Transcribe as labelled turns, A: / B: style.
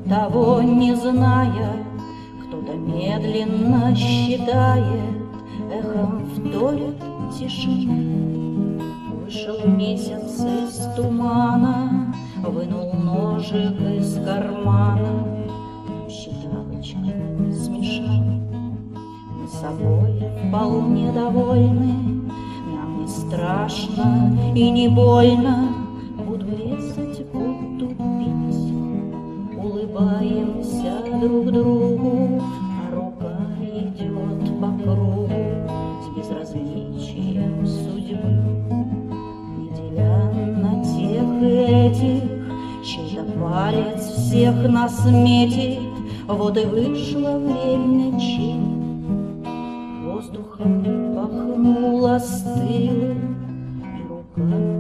A: того не зная, кто-то медленно считает, эхом вторит тишины. Вышел месяц из тумана, вынул ножик из кармана. Считалочка смешна. Мы собой вполне довольны, нам не страшно и не больно. Буду резать, буду пить, улыбаемся друг другу, а рука идет по кругу с безразличием судьбы, не деля на тех и этих, чей-то палец всех нас метит. Вот и вышло время чить, воздухом пахнуло стылым, и рука